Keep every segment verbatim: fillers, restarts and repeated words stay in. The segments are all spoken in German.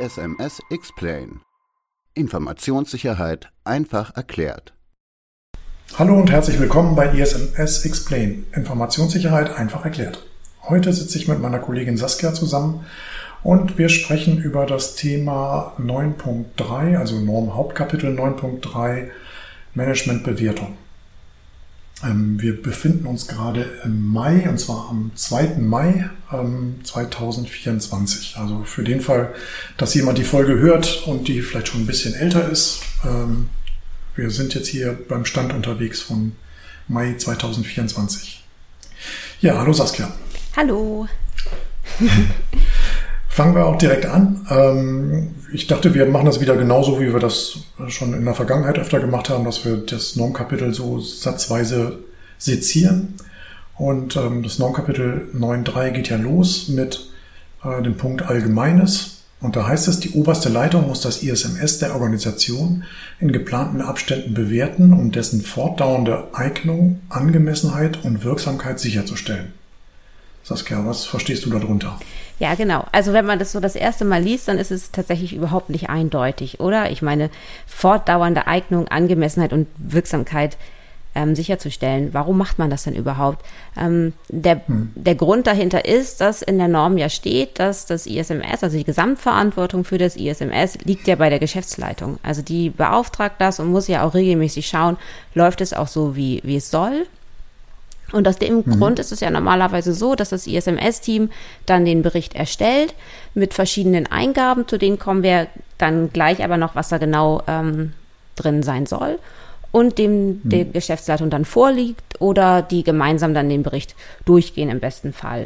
S M S Explain. Informationssicherheit einfach erklärt. Hallo und herzlich willkommen bei I S M S Explain. Informationssicherheit einfach erklärt. Heute sitze ich mit meiner Kollegin Saskia zusammen und wir sprechen über das Thema neun Punkt drei, also Norm Hauptkapitel neun Punkt drei, Managementbewertung. Ähm, wir befinden uns gerade im Mai, und zwar am zweiten Mai ähm, zweitausendvierundzwanzig. Also für den Fall, dass jemand die Folge hört und die vielleicht schon ein bisschen älter ist. Ähm, wir sind jetzt hier beim Stand unterwegs von Mai zweitausendvierundzwanzig. Ja, hallo Saskia. Hallo. Fangen wir auch direkt an. Ähm, ich dachte, wir machen das wieder genauso, wie wir das schon in der Vergangenheit öfter gemacht haben, dass wir das Normkapitel so satzweise sezieren. Und ähm, das Normkapitel neun Punkt drei geht ja los mit äh, dem Punkt Allgemeines. Und da heißt es, die oberste Leitung muss das I S M S der Organisation in geplanten Abständen bewerten, um dessen fortdauernde Eignung, Angemessenheit und Wirksamkeit sicherzustellen. Saskia, was verstehst du darunter? Ja, genau. Also wenn man das so das erste Mal liest, dann ist es tatsächlich überhaupt nicht eindeutig, oder? Ich meine, fortdauernde Eignung, Angemessenheit und Wirksamkeit ähm, sicherzustellen. Warum macht man das denn überhaupt? Ähm, der, hm. der Grund dahinter ist, dass in der Norm ja steht, dass das I S M S, also die Gesamtverantwortung für das I S M S, liegt ja bei der Geschäftsleitung. Also die beauftragt das und muss ja auch regelmäßig schauen, läuft es auch so, wie, wie es soll? Und aus dem mhm. Grund ist es ja normalerweise so, dass das I S M S-Team dann den Bericht erstellt mit verschiedenen Eingaben, zu denen kommen wir dann gleich aber noch, was da genau ähm, drin sein soll und dem mhm. der Geschäftsleitung dann vorliegt oder die gemeinsam dann den Bericht durchgehen im besten Fall.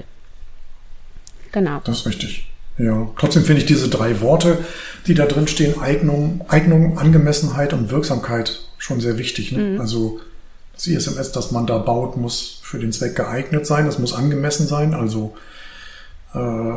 Genau. Das ist richtig. Ja, trotzdem finde ich diese drei Worte, die da drin stehen, Eignung, Eignung, Angemessenheit und Wirksamkeit schon sehr wichtig. Ne? Mhm. Also das I S M S, das man da baut, muss für den Zweck geeignet sein, es muss angemessen sein, also äh,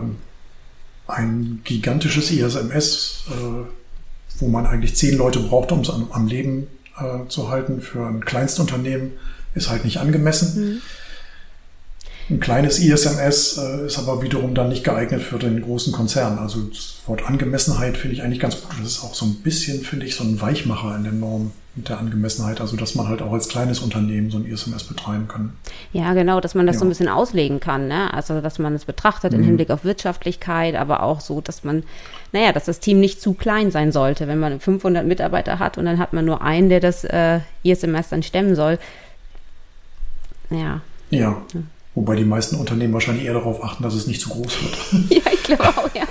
ein gigantisches I S M S, äh, wo man eigentlich zehn Leute braucht, um es am, am Leben äh, zu halten, für ein Kleinstunternehmen ist halt nicht angemessen. Mhm. Ein kleines I S M S äh, ist aber wiederum dann nicht geeignet für den großen Konzern. Also das Wort Angemessenheit finde ich eigentlich ganz gut. Das ist auch so ein bisschen, finde ich, so ein Weichmacher in der Norm mit der Angemessenheit. Also dass man halt auch als kleines Unternehmen so ein I S M S betreiben kann. Ja, genau, dass man das ja. so ein bisschen auslegen kann. Ne? Also dass man es betrachtet mhm. im Hinblick auf Wirtschaftlichkeit, aber auch so, dass man, naja, dass das Team nicht zu klein sein sollte. Wenn man fünfhundert Mitarbeiter hat und dann hat man nur einen, der das äh, I S M S dann stemmen soll. Ja. Ja. ja. Wobei die meisten Unternehmen wahrscheinlich eher darauf achten, dass es nicht zu groß wird. Ja, ich glaube auch, ja.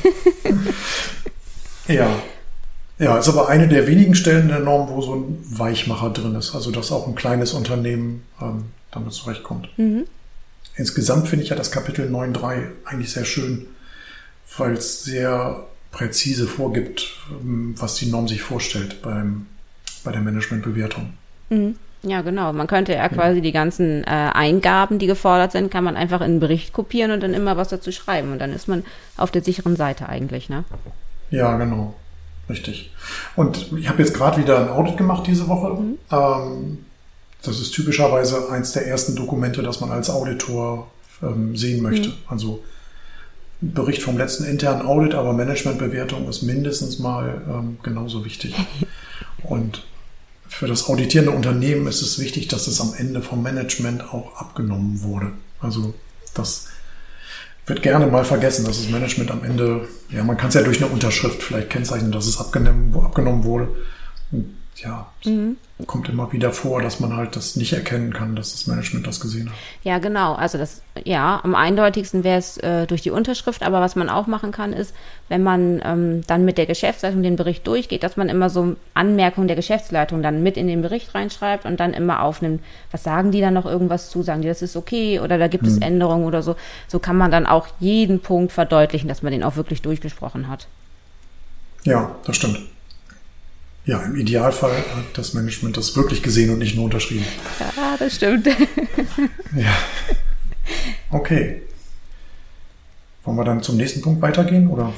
ja. Ja, ist aber eine der wenigen Stellen der Norm, wo so ein Weichmacher drin ist. Also, dass auch ein kleines Unternehmen ähm, damit zurechtkommt. Mhm. Insgesamt finde ich ja das Kapitel neun Punkt drei eigentlich sehr schön, weil es sehr präzise vorgibt, was die Norm sich vorstellt beim, bei der Managementbewertung. Mhm. Ja, genau. Man könnte ja quasi die ganzen äh, Eingaben, die gefordert sind, kann man einfach in einen Bericht kopieren und dann immer was dazu schreiben. Und dann ist man auf der sicheren Seite eigentlich, ne? Ja, genau. Richtig. Und ich habe jetzt gerade wieder ein Audit gemacht diese Woche. Mhm. Ähm, das ist typischerweise eins der ersten Dokumente, das man als Auditor ähm, sehen möchte. Mhm. Also ein Bericht vom letzten internen Audit, aber Managementbewertung ist mindestens mal ähm, genauso wichtig. Und für das auditierende Unternehmen ist es wichtig, dass es am Ende vom Management auch abgenommen wurde. Also das wird gerne mal vergessen, dass das Management am Ende, ja, man kann es ja durch eine Unterschrift vielleicht kennzeichnen, dass es abgenommen, abgenommen wurde. Und ja, mhm. kommt immer wieder vor, dass man halt das nicht erkennen kann, dass das Management das gesehen hat. Ja, genau. Also das, ja, am eindeutigsten wäre es äh, durch die Unterschrift. Aber was man auch machen kann, ist, wenn man ähm, dann mit der Geschäftsleitung den Bericht durchgeht, dass man immer so Anmerkungen der Geschäftsleitung dann mit in den Bericht reinschreibt und dann immer aufnimmt, was sagen die dann noch irgendwas zu, sagen die, das ist okay oder da gibt mhm. es Änderungen oder so. So kann man dann auch jeden Punkt verdeutlichen, dass man den auch wirklich durchgesprochen hat. Ja, das stimmt. Ja, im Idealfall hat das Management das wirklich gesehen und nicht nur unterschrieben. Ja, das stimmt. Ja. Okay. Wollen wir dann zum nächsten Punkt weitergehen, oder?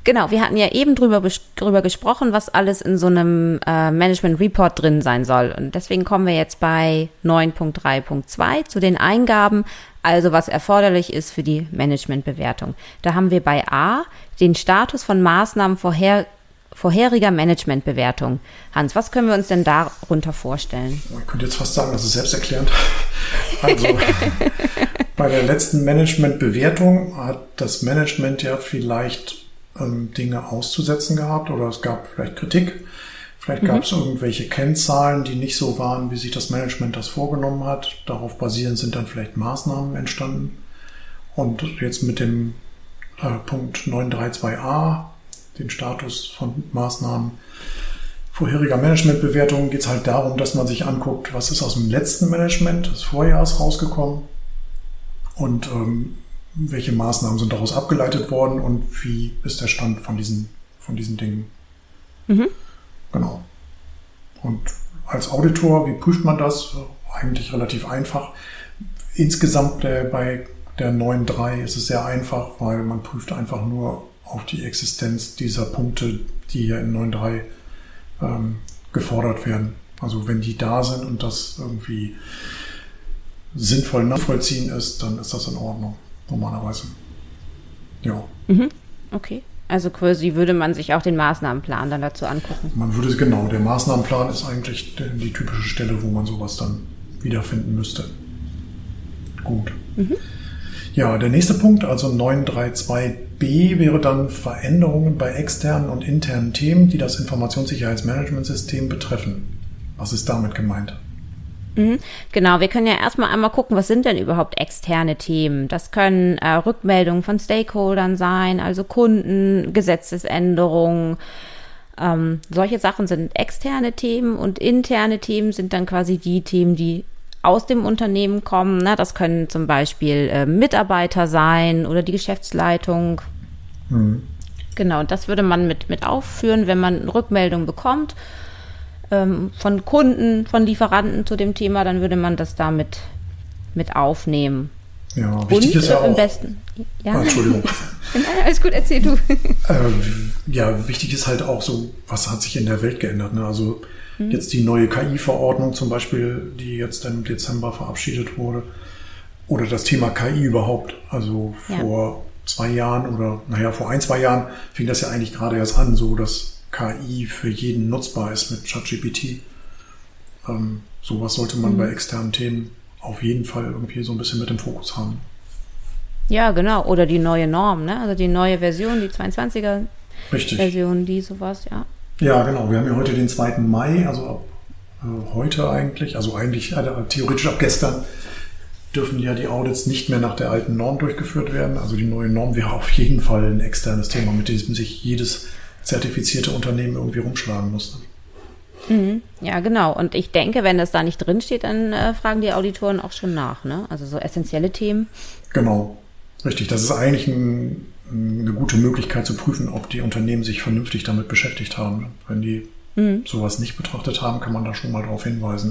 Genau, wir hatten ja eben drüber, drüber gesprochen, was alles in so einem äh, Management Report drin sein soll. Und deswegen kommen wir jetzt bei neun Punkt drei Punkt zwei zu den Eingaben, also was erforderlich ist für die Managementbewertung. Da haben wir bei A den Status von Maßnahmen vorher, vorheriger Managementbewertung. Hans, was können wir uns denn darunter vorstellen? Ich könnte jetzt fast sagen, das ist selbsterklärend. Also bei der letzten Managementbewertung hat das Management ja vielleicht ähm, Dinge auszusetzen gehabt oder es gab vielleicht Kritik. Vielleicht gab es mhm. irgendwelche Kennzahlen, die nicht so waren, wie sich das Management das vorgenommen hat. Darauf basierend sind dann vielleicht Maßnahmen entstanden. Und jetzt mit dem äh, Punkt neun Punkt drei Punkt zwei a, den Status von Maßnahmen vorheriger Managementbewertung, geht es halt darum, dass man sich anguckt, was ist aus dem letzten Management des Vorjahres rausgekommen und ähm, welche Maßnahmen sind daraus abgeleitet worden und wie ist der Stand von diesen, von diesen Dingen. Mhm. Genau. Und als Auditor, wie prüft man das? Eigentlich relativ einfach. Insgesamt äh, bei der neun Punkt drei ist es sehr einfach, weil man prüft einfach nur auf die Existenz dieser Punkte, die hier in neun Punkt drei ähm, gefordert werden. Also wenn die da sind und das irgendwie sinnvoll nachvollziehen ist, dann ist das in Ordnung, normalerweise. Ja. Mhm. Okay. Also quasi würde man sich auch den Maßnahmenplan dann dazu angucken. Man würde, genau, der Maßnahmenplan ist eigentlich die, die typische Stelle, wo man sowas dann wiederfinden müsste. Gut. Mhm. Ja, der nächste Punkt, also neun Punkt drei Punkt zwei b, wäre dann Veränderungen bei externen und internen Themen, die das Informationssicherheitsmanagementsystem betreffen. Was ist damit gemeint? Mhm, genau, wir können ja erstmal einmal gucken, was sind denn überhaupt externe Themen? Das können äh, Rückmeldungen von Stakeholdern sein, also Kunden, Gesetzesänderungen. Ähm, solche Sachen sind externe Themen und interne Themen sind dann quasi die Themen, die aus dem Unternehmen kommen. Ne? Das können zum Beispiel äh, Mitarbeiter sein oder die Geschäftsleitung. Mhm. Genau, und das würde man mit, mit aufführen, wenn man Rückmeldungen bekommt ähm, von Kunden, von Lieferanten zu dem Thema, dann würde man das da mit, mit aufnehmen. Ja, wichtig und, ist ja auch... Im besten, ja. Ah, Entschuldigung. Nein, alles gut, erzähl du. äh, ja, wichtig ist halt auch so, was hat sich in der Welt geändert. Ne? Also jetzt die neue K I-Verordnung zum Beispiel, die jetzt im Dezember verabschiedet wurde. Oder das Thema K I überhaupt. Also vor ja. zwei Jahren oder, naja, vor ein, zwei Jahren fing das ja eigentlich gerade erst an, so dass K I für jeden nutzbar ist mit ChatGPT. Ähm, sowas sollte man mhm. bei externen Themen auf jeden Fall irgendwie so ein bisschen mit im Fokus haben. Ja, genau. Oder die neue Norm, ne? Also die neue Version, die zweiundzwanziger Richtig. Version, die sowas, ja. Ja, genau. Wir haben ja heute den zweiten Mai, also ab äh, heute eigentlich, also eigentlich äh, theoretisch ab gestern dürfen ja die Audits nicht mehr nach der alten Norm durchgeführt werden. Also die neue Norm wäre auf jeden Fall ein externes Thema, mit dem sich jedes zertifizierte Unternehmen irgendwie rumschlagen musste. Mhm. Ja, genau. Und ich denke, wenn das da nicht drinsteht, dann äh, fragen die Auditoren auch schon nach, ne? Also so essentielle Themen. Genau. Richtig. Das ist eigentlich ein eine gute Möglichkeit zu prüfen, ob die Unternehmen sich vernünftig damit beschäftigt haben. Wenn die mhm. sowas nicht betrachtet haben, kann man da schon mal darauf hinweisen.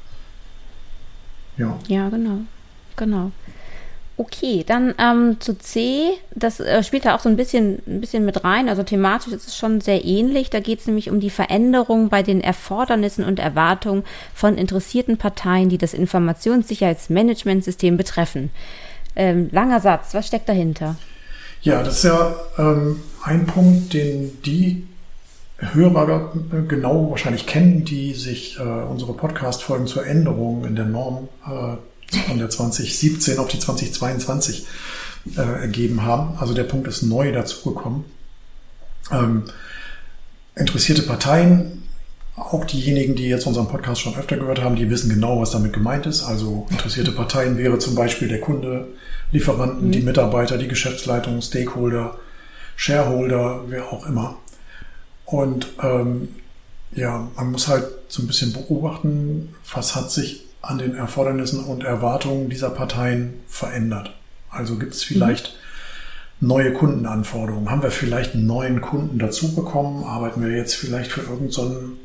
Ja. Ja, genau. Genau. Okay, dann ähm, zu C, das äh, spielt da auch so ein bisschen, ein bisschen mit rein, also thematisch ist es schon sehr ähnlich. Da geht es nämlich um die Veränderung bei den Erfordernissen und Erwartungen von interessierten Parteien, die das Informationssicherheitsmanagementsystem betreffen. Ähm, langer Satz, was steckt dahinter? Ja, das ist ja ähm, ein Punkt, den die Hörer genau wahrscheinlich kennen, die sich äh, unsere Podcast-Folgen zur Änderung in der Norm äh, von der zwanzig siebzehn auf die zwanzig zweiundzwanzig äh, ergeben haben. Also der Punkt ist neu dazugekommen. Ähm, interessierte Parteien, auch diejenigen, die jetzt unseren Podcast schon öfter gehört haben, die wissen genau, was damit gemeint ist. Also interessierte Parteien wäre zum Beispiel der Kunde, Lieferanten, mhm. die Mitarbeiter, die Geschäftsleitung, Stakeholder, Shareholder, wer auch immer. Und ähm, ja, man muss halt so ein bisschen beobachten, was hat sich an den Erfordernissen und Erwartungen dieser Parteien verändert. Also gibt es vielleicht mhm. neue Kundenanforderungen? Haben wir vielleicht einen neuen Kunden dazu bekommen? Arbeiten wir jetzt vielleicht für irgendein so ein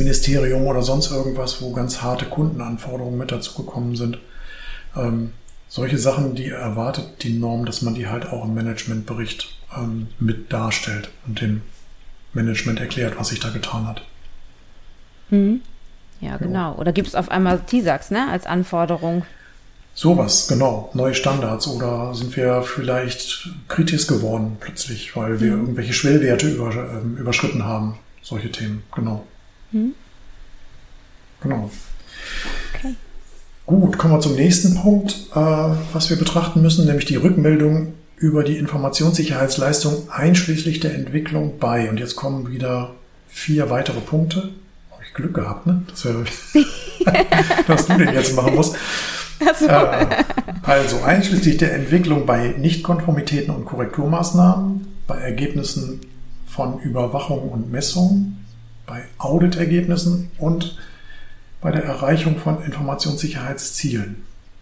Sicherheitsministerium oder sonst irgendwas, wo ganz harte Kundenanforderungen mit dazu gekommen sind? Ähm, solche Sachen, die erwartet die Norm, dass man die halt auch im Managementbericht ähm, mit darstellt und dem Management erklärt, was sich da getan hat. Mhm. Ja, genau. Oder gibt es auf einmal T SAX, ne, als Anforderung? Sowas, genau. Neue Standards. Oder sind wir vielleicht kritisch geworden plötzlich, weil wir mhm. irgendwelche Schwellwerte über, ähm, überschritten haben. Solche Themen, genau. Mhm. Genau. Okay. Gut, kommen wir zum nächsten Punkt, äh, was wir betrachten müssen, nämlich die Rückmeldung über die Informationssicherheitsleistung einschließlich der Entwicklung bei. Und jetzt kommen wieder vier weitere Punkte. Habe ich Glück gehabt, ne? Das wäre, dass du den jetzt machen musst. So. Äh, also einschließlich der Entwicklung bei Nichtkonformitäten und Korrekturmaßnahmen, bei Ergebnissen von Überwachung und Messung, bei Auditergebnissen und bei der Erreichung von Informationssicherheitszielen.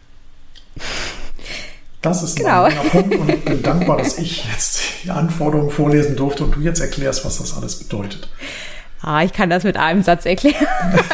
Das ist genau. ein langer Punkt und ich bin dankbar, dass ich jetzt die Anforderungen vorlesen durfte und du jetzt erklärst, was das alles bedeutet. Ah, ich kann das mit einem Satz erklären.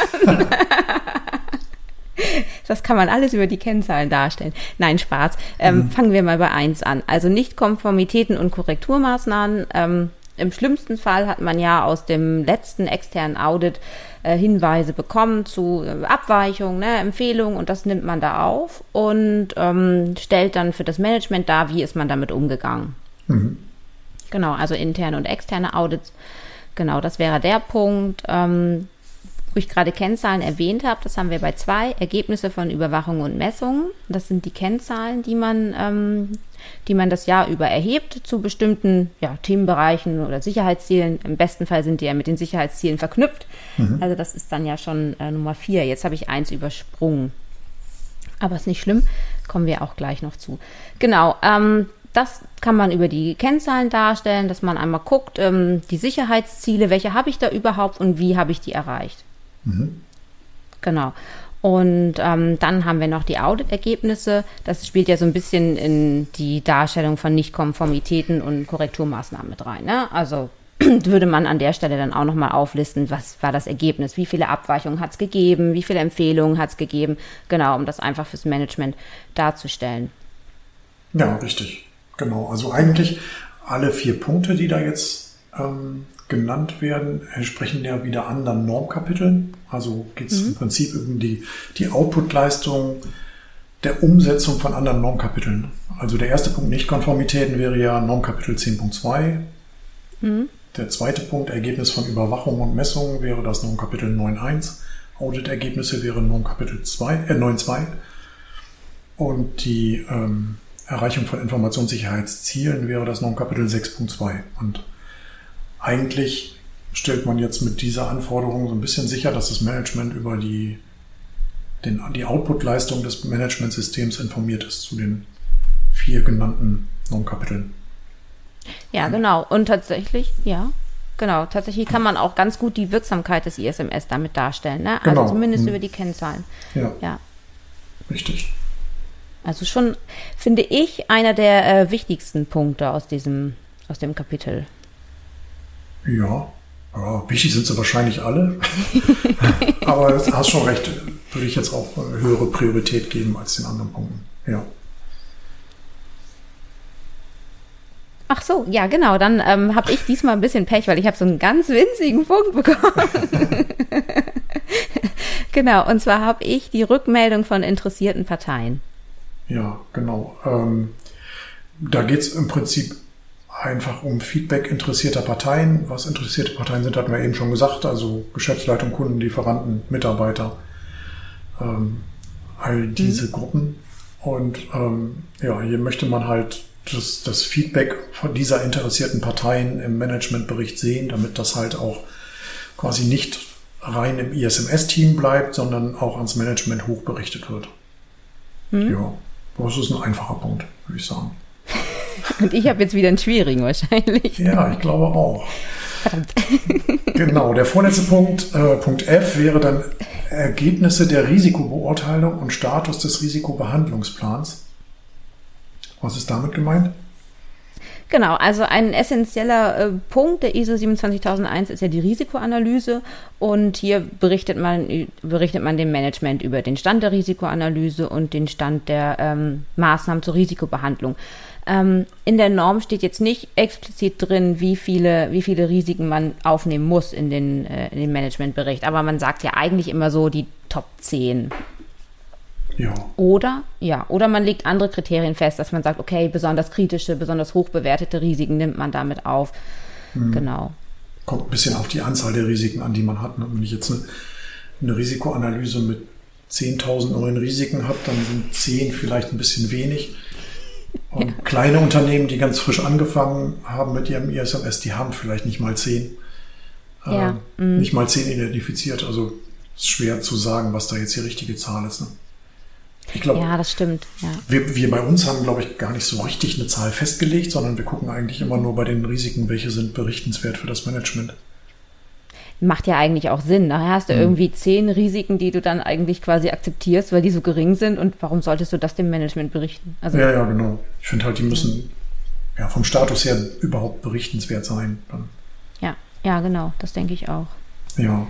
Das kann man alles über die Kennzahlen darstellen. Nein, Spaß. Ähm, mhm. Fangen wir mal bei eins an. Also Nichtkonformitäten und Korrekturmaßnahmen. Ähm, Im schlimmsten Fall hat man ja aus dem letzten externen Audit äh, Hinweise bekommen zu äh, Abweichungen, ne, Empfehlungen, und das nimmt man da auf und ähm, stellt dann für das Management dar, wie ist man damit umgegangen. Mhm. Genau, also interne und externe Audits. Genau, das wäre der Punkt. Ähm, wo ich gerade Kennzahlen erwähnt habe, das haben wir bei zwei, Ergebnisse von Überwachung und Messungen. Das sind die Kennzahlen, die man, ähm, die man das Jahr über erhebt zu bestimmten ja, Themenbereichen oder Sicherheitszielen. Im besten Fall sind die ja mit den Sicherheitszielen verknüpft. Mhm. Also das ist dann ja schon äh, Nummer vier. Jetzt habe ich eins übersprungen. Aber ist nicht schlimm, kommen wir auch gleich noch zu. Genau, ähm, das kann man über die Kennzahlen darstellen, dass man einmal guckt, ähm, die Sicherheitsziele, welche habe ich da überhaupt und wie habe ich die erreicht. Mhm. Genau. Und ähm, dann haben wir noch die Auditergebnisse. Das spielt ja so ein bisschen in die Darstellung von Nichtkonformitäten und Korrekturmaßnahmen mit rein. Ne? Also würde man an der Stelle dann auch nochmal auflisten, was war das Ergebnis, wie viele Abweichungen hat es gegeben, wie viele Empfehlungen hat es gegeben. Genau, um das einfach fürs Management darzustellen. Ja, richtig. Genau. Also eigentlich alle vier Punkte, die da jetzt ähm, genannt werden, entsprechen ja wieder anderen Normkapiteln. Also geht es mhm. im Prinzip um die, die Output-Leistung der Umsetzung von anderen Normkapiteln. Also der erste Punkt Nichtkonformitäten wäre ja Normkapitel zehn Punkt zwei. Mhm. Der zweite Punkt Ergebnis von Überwachung und Messung wäre das Normkapitel neun Punkt eins. Auditergebnisse wäre Normkapitel zwei, äh, neun Punkt zwei. Und die ähm, Erreichung von Informationssicherheitszielen wäre das Normkapitel sechs Punkt zwei. Und eigentlich stellt man jetzt mit dieser Anforderung so ein bisschen sicher, dass das Management über die, den, die Output-Leistung des Managementsystems informiert ist zu den vier genannten Normkapiteln. Ja, genau. Und tatsächlich, ja, genau. Tatsächlich kann man auch ganz gut die Wirksamkeit des I S M S damit darstellen. Ne? Genau. Also zumindest hm. über die Kennzahlen. Ja. ja. Richtig. Also schon, finde ich, einer der äh, wichtigsten Punkte aus diesem, aus dem Kapitel. Ja, ja, wichtig sind sie wahrscheinlich alle. Aber du hast schon recht, würde ich jetzt auch eine höhere Priorität geben als den anderen Punkten. Ja. Ach so, ja genau, dann ähm, habe ich diesmal ein bisschen Pech, weil ich habe so einen ganz winzigen Punkt bekommen. Genau, und zwar habe ich die Rückmeldung von interessierten Parteien. Ja, genau. Ähm, da geht es im Prinzip einfach um Feedback interessierter Parteien. Was interessierte Parteien sind, hatten wir eben schon gesagt. Also Geschäftsleitung, Kunden, Lieferanten, Mitarbeiter. Ähm, all diese mhm. Gruppen. Und ähm, ja, hier möchte man halt das, das Feedback von dieser interessierten Parteien im Managementbericht sehen, damit das halt auch quasi nicht rein im I S M S-Team bleibt, sondern auch ans Management hochberichtet wird. Mhm. Ja, das ist ein einfacher Punkt, würde ich sagen. Und ich habe jetzt wieder einen schwierigen wahrscheinlich. Ja, ich glaube auch. Verdammt. Genau, der vorletzte Punkt, äh, Punkt F, wäre dann Ergebnisse der Risikobeurteilung und Status des Risikobehandlungsplans. Was ist damit gemeint? Genau, also ein essentieller äh, Punkt der I S O siebenundzwanzigtausendeins ist ja die Risikoanalyse und hier berichtet man, berichtet man dem Management über den Stand der Risikoanalyse und den Stand der ähm, Maßnahmen zur Risikobehandlung. Ähm, in der Norm steht jetzt nicht explizit drin, wie viele, wie viele Risiken man aufnehmen muss in den, äh, in den Managementbericht, aber man sagt ja eigentlich immer so die Top zehn. Ja. Oder, ja, oder man legt andere Kriterien fest, dass man sagt, okay, besonders kritische, besonders hoch bewertete Risiken nimmt man damit auf. Mhm. Genau. Kommt ein bisschen auf die Anzahl der Risiken an, die man hat. Wenn ich jetzt eine, eine Risikoanalyse mit zehntausend neuen Risiken habe, dann sind zehn vielleicht ein bisschen wenig. Und ja. Kleine Unternehmen, die ganz frisch angefangen haben mit ihrem I S M S, die haben vielleicht nicht mal zehn. Ja. Äh, mhm. Nicht mal zehn identifiziert. Also ist schwer zu sagen, was da jetzt die richtige Zahl ist. Ne? Ich glaube, ja, das stimmt. Ja. Wir, wir bei uns haben, glaube ich, gar nicht so richtig eine Zahl festgelegt, sondern wir gucken eigentlich immer nur bei den Risiken, welche sind berichtenswert für das Management. Macht ja eigentlich auch Sinn. Nachher hast du mhm. irgendwie zehn Risiken, die du dann eigentlich quasi akzeptierst, weil die so gering sind. Und warum solltest du das dem Management berichten? Also, ja, ja, genau. Ich finde halt, die müssen ja, vom Status her überhaupt berichtenswert sein. Dann. Ja, ja, genau. Das denke ich auch. Ja.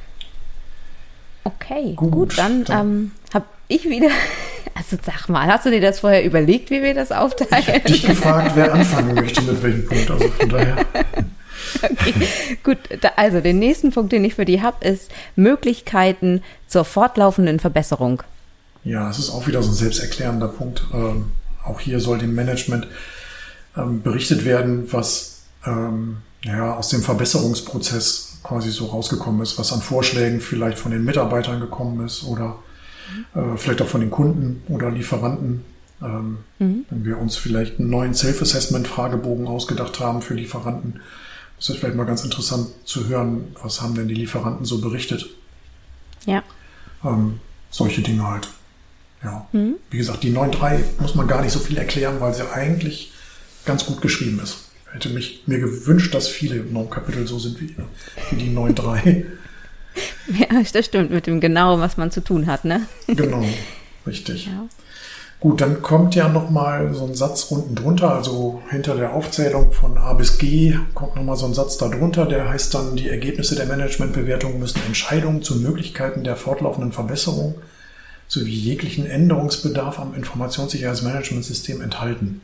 Okay, gut, gut dann, dann ähm, habe ich wieder, also sag mal, hast du dir das vorher überlegt, wie wir das aufteilen? Ich habe dich gefragt, wer anfangen möchte mit welchem Punkt, also von daher. Okay, gut, da, also den nächsten Punkt, den ich für dich habe, ist Möglichkeiten zur fortlaufenden Verbesserung. Ja, es ist auch wieder so ein selbsterklärender Punkt. Ähm, auch hier soll dem Management ähm, berichtet werden, was ähm, ja, aus dem Verbesserungsprozess quasi so rausgekommen ist, was an Vorschlägen vielleicht von den Mitarbeitern gekommen ist oder mhm. äh, vielleicht auch von den Kunden oder Lieferanten. Ähm, mhm. Wenn wir uns vielleicht einen neuen Self-Assessment-Fragebogen ausgedacht haben für Lieferanten, ist es vielleicht mal ganz interessant zu hören, was haben denn die Lieferanten so berichtet. Ja. Ähm, solche Dinge halt. Ja. Mhm. Wie gesagt, die neun Punkt drei muss man gar nicht so viel erklären, weil sie eigentlich ganz gut geschrieben ist. Ich hätte mich, mir gewünscht, dass viele Normkapitel so sind wie, wie die neun Punkt drei. Ja, das stimmt, mit dem Genauen, was man zu tun hat, ne? Genau, richtig. Ja. Gut, dann kommt ja nochmal so ein Satz unten drunter, also hinter der Aufzählung von A bis G kommt nochmal so ein Satz da drunter, der heißt dann, die Ergebnisse der Managementbewertung müssen Entscheidungen zu Möglichkeiten der fortlaufenden Verbesserung sowie jeglichen Änderungsbedarf am Informationssicherheitsmanagementsystem enthalten.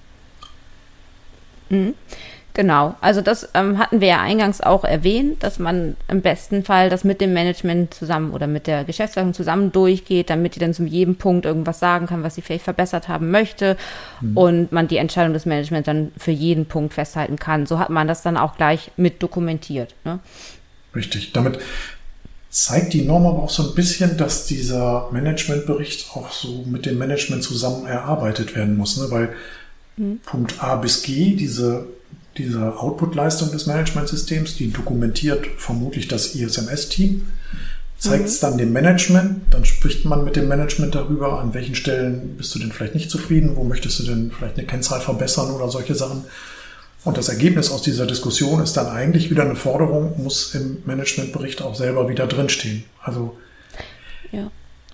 Mhm. Genau, also das ähm, hatten wir ja eingangs auch erwähnt, dass man im besten Fall das mit dem Management zusammen oder mit der Geschäftsleitung zusammen durchgeht, damit die dann zu jedem Punkt irgendwas sagen kann, was sie vielleicht verbessert haben möchte mhm. und man die Entscheidung des Managements dann für jeden Punkt festhalten kann. So hat man das dann auch gleich mit dokumentiert. Ne? Richtig, damit zeigt die Norm aber auch so ein bisschen, dass dieser Managementbericht auch so mit dem Management zusammen erarbeitet werden muss, ne? Weil mhm. Punkt A bis G, diese Diese Output-Leistung des Managementsystems, die dokumentiert vermutlich das I S M S-Team, zeigt es mhm. dann dem Management, dann spricht man mit dem Management darüber, an welchen Stellen bist du denn vielleicht nicht zufrieden, wo möchtest du denn vielleicht eine Kennzahl verbessern oder solche Sachen. Und das Ergebnis aus dieser Diskussion ist dann eigentlich wieder eine Forderung, muss im Managementbericht auch selber wieder drinstehen. Also ja.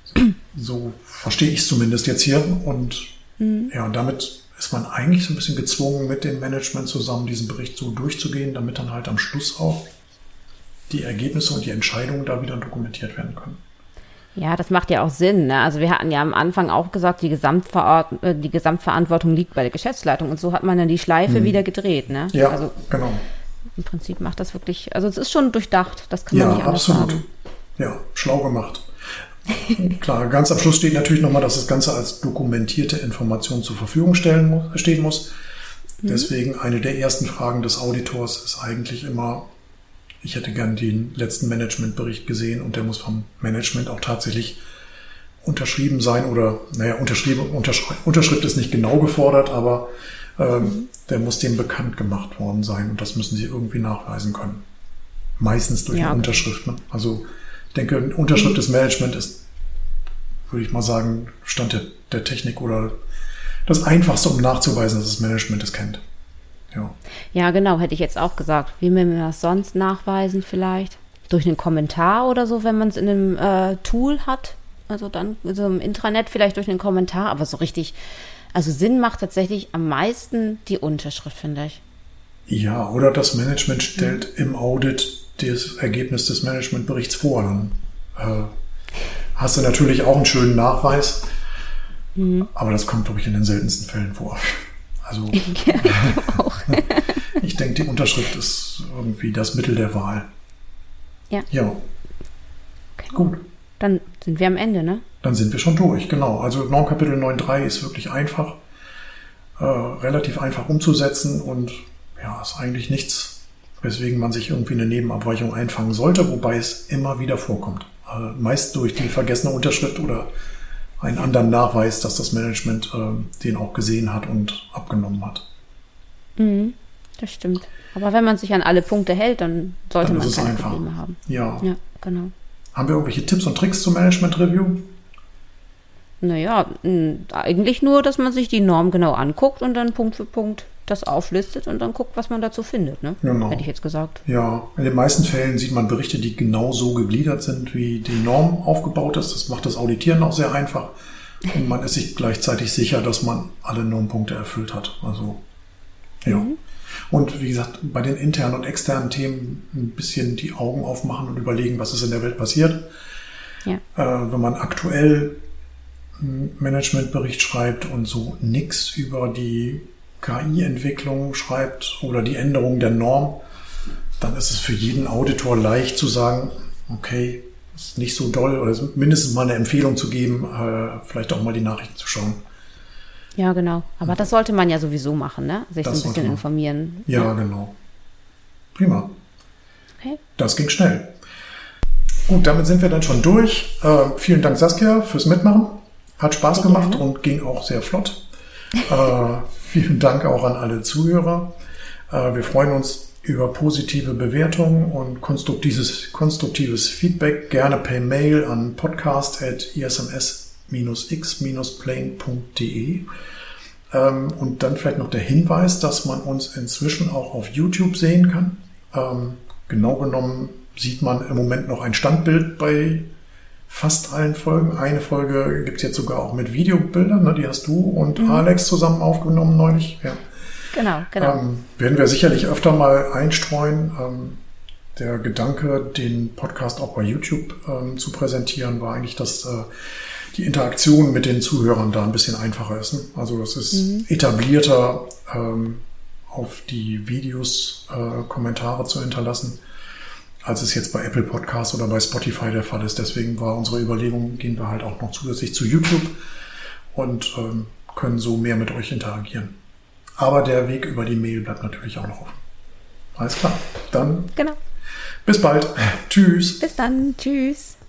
so verstehe ich es zumindest jetzt hier. Und mhm. ja, damit ist man eigentlich so ein bisschen gezwungen, mit dem Management zusammen diesen Bericht so durchzugehen, damit dann halt am Schluss auch die Ergebnisse und die Entscheidungen da wieder dokumentiert werden können. Ja, das macht ja auch Sinn. Ne? Also wir hatten ja am Anfang auch gesagt, die, Gesamtverort- die Gesamtverantwortung liegt bei der Geschäftsleitung. Und so hat man dann die Schleife hm. wieder gedreht. Ne? Ja, also genau. Im Prinzip macht das wirklich, also es ist schon durchdacht. Das kann man ja, nicht anders absolut. sagen. Ja, schlau gemacht. Klar, ganz am Schluss steht natürlich nochmal, dass das Ganze als dokumentierte Information zur Verfügung stellen muss, stehen muss. Mhm. Deswegen eine der ersten Fragen des Auditors ist eigentlich immer, ich hätte gern den letzten Managementbericht gesehen und der muss vom Management auch tatsächlich unterschrieben sein oder, naja, unterschrieben, Unterschri- Unterschrift ist nicht genau gefordert, aber ähm, mhm. der muss dem bekannt gemacht worden sein und das müssen sie irgendwie nachweisen können. Meistens durch ja, eine okay. Unterschrift. Ne? Also ich denke, eine Unterschrift des Management ist, würde ich mal sagen, Stand der, der Technik oder das Einfachste, um nachzuweisen, dass das Management es kennt. Ja. ja, genau, hätte ich jetzt auch gesagt. Wie will man das sonst nachweisen vielleicht? Durch einen Kommentar oder so, wenn man es in einem äh, Tool hat. Also dann so im Intranet vielleicht durch einen Kommentar, aber so richtig Also Sinn macht tatsächlich am meisten die Unterschrift, finde ich. Ja, oder das Management stellt mhm. im Audit das Ergebnis des Managementberichts vor. Dann äh, hast du natürlich auch einen schönen Nachweis, mhm. aber das kommt, glaube ich, in den seltensten Fällen vor. Also ja, ich auch. Ich denke, die Unterschrift ist irgendwie das Mittel der Wahl. Ja. Ja. Okay. Gut. Dann sind wir am Ende, ne? Dann sind wir schon durch, genau. Also Normkapitel neun Punkt drei ist wirklich einfach, äh, relativ einfach umzusetzen und ja, ist eigentlich nichts, weswegen man sich irgendwie eine Nebenabweichung einfangen sollte, wobei es immer wieder vorkommt. Äh, meist durch die vergessene Unterschrift oder einen anderen Nachweis, dass das Management äh, den auch gesehen hat und abgenommen hat. Mhm, das stimmt. Aber wenn man sich an alle Punkte hält, dann sollte dann man keine einfach. Probleme haben. Ja. Ja, genau. Haben wir irgendwelche Tipps und Tricks zum Management Review? Naja, eigentlich nur, dass man sich die Norm genau anguckt und dann Punkt für Punkt das auflistet und dann guckt, was man dazu findet, ne? Genau. Hätte ich jetzt gesagt. Ja, in den meisten Fällen sieht man Berichte, die genau so gegliedert sind, wie die Norm aufgebaut ist. Das macht das Auditieren auch sehr einfach. Und man ist sich gleichzeitig sicher, dass man alle Normpunkte erfüllt hat. Also, ja. Mhm. Und wie gesagt, bei den internen und externen Themen ein bisschen die Augen aufmachen und überlegen, was ist in der Welt passiert. Ja. Äh, wenn man aktuell einen Managementbericht schreibt und so nichts über die K I-Entwicklung schreibt oder die Änderung der Norm, dann ist es für jeden Auditor leicht zu sagen, okay, ist nicht so doll oder mindestens mal eine Empfehlung zu geben, äh, vielleicht auch mal die Nachrichten zu schauen. Ja, genau. Aber das sollte man ja sowieso machen, ne? Sich das so ein bisschen informieren. Ja, ja, genau. Prima. Okay. Das ging schnell. Gut, damit sind wir dann schon durch. Äh, vielen Dank, Saskia, fürs Mitmachen. Hat Spaß sehr gemacht gerne. Und ging auch sehr flott. äh, vielen Dank auch an alle Zuhörer. Äh, wir freuen uns über positive Bewertungen und konstruktives, konstruktives Feedback. Gerne per Mail an podcast at i s m s x plane punkt d e. Ähm, und dann vielleicht noch der Hinweis, dass man uns inzwischen auch auf YouTube sehen kann. Ähm, genau genommen sieht man im Moment noch ein Standbild bei fast allen Folgen. Eine Folge gibt es jetzt sogar auch mit Videobildern, ne? Die hast du und mhm. Alex zusammen aufgenommen neulich. Ja. Genau, genau. Ähm, werden wir sicherlich öfter mal einstreuen. Ähm, der Gedanke, den Podcast auch bei YouTube ähm, zu präsentieren, war eigentlich, dass äh, die Interaktion mit den Zuhörern da ein bisschen einfacher ist. Ne? Also das ist mhm. etablierter, ähm, auf die Videos äh, Kommentare zu hinterlassen, als es jetzt bei Apple Podcasts oder bei Spotify der Fall ist. Deswegen war unsere Überlegung, gehen wir halt auch noch zusätzlich zu YouTube und ähm, können so mehr mit euch interagieren. Aber der Weg über die Mail bleibt natürlich auch noch offen. Alles klar. Dann genau. Bis bald. Tschüss. Bis dann. Tschüss.